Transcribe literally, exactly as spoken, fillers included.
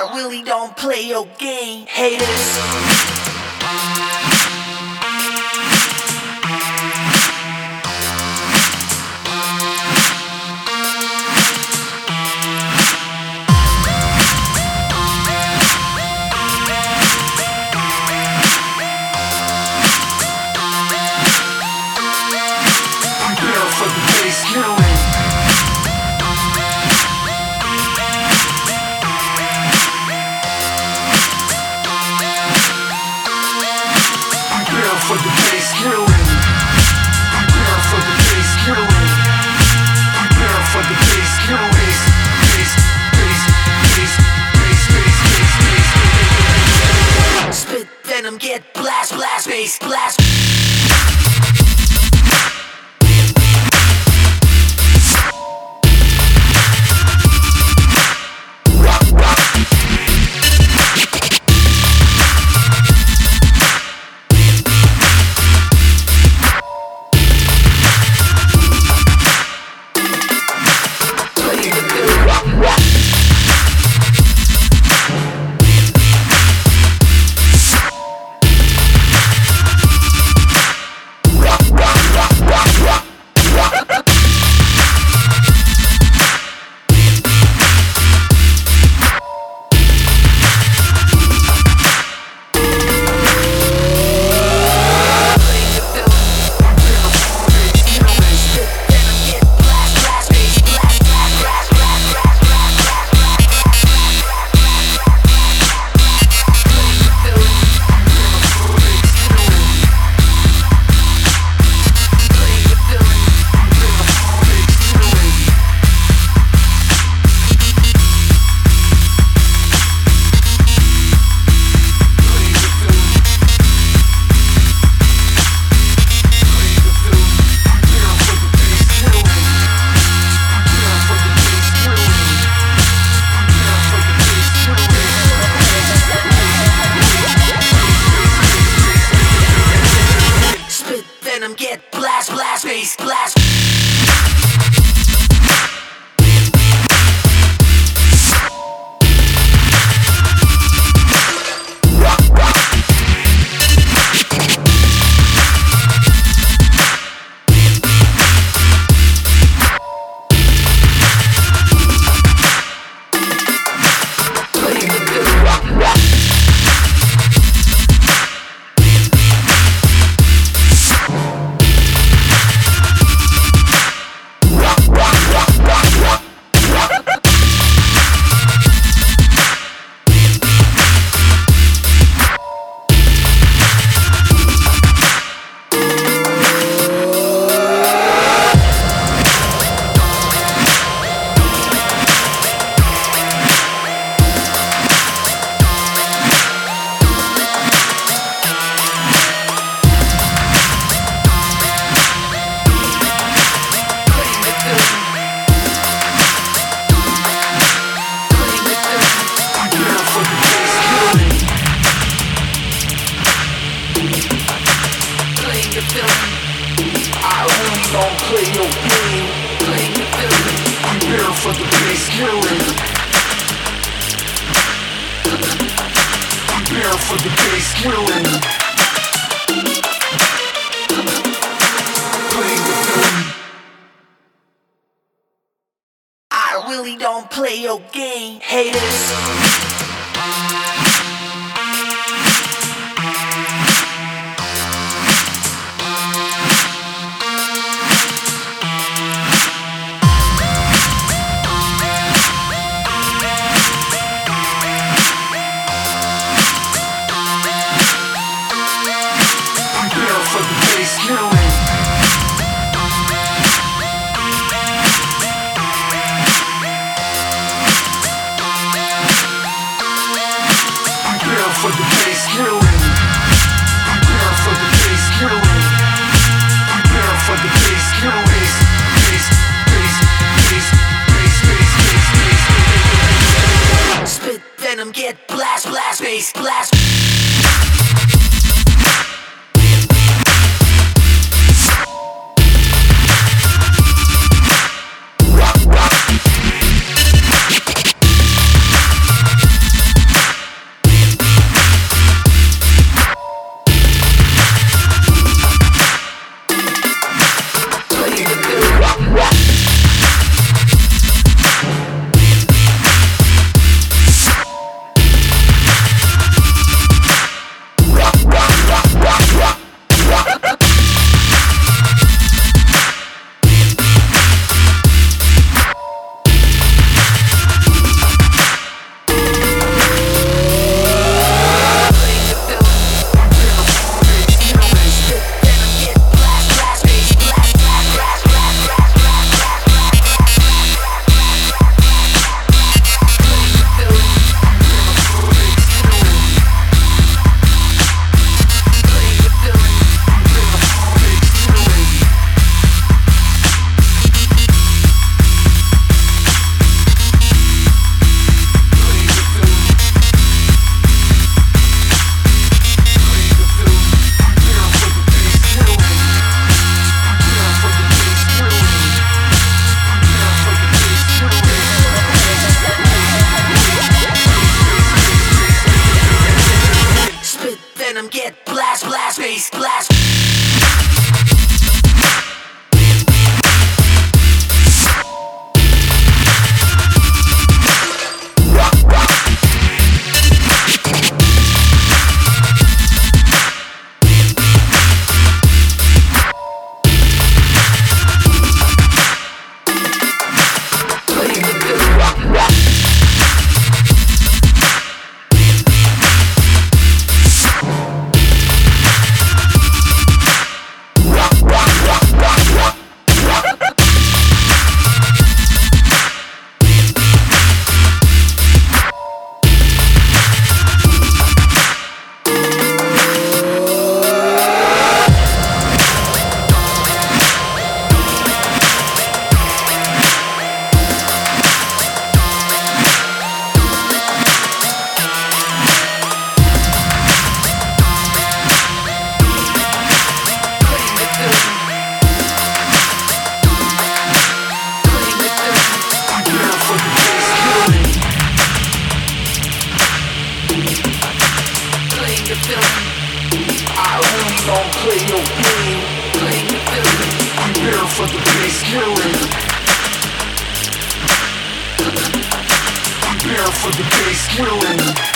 I really don't play your game, haters. For the bass killing, prepare for the bass killing, prepare for the bass killing, bass, bass, bass, bass, bass, bass, bass. Spit venom, get blast, blast, bass, blast. Get blast, blast, bass, blast. I really don't play no game. Prepare for the bass killing. Prepare for the bass killing. Play the film. I really don't play your game, haters. For the bass killing, prepare for the bass killing, prepare for the bass killing, bass, bass, bass, bass, bass, bass, bass. Spit venom, get blast, blast, bass, blast. play no game. Prepare for the bass killing. Prepare for the bass killing.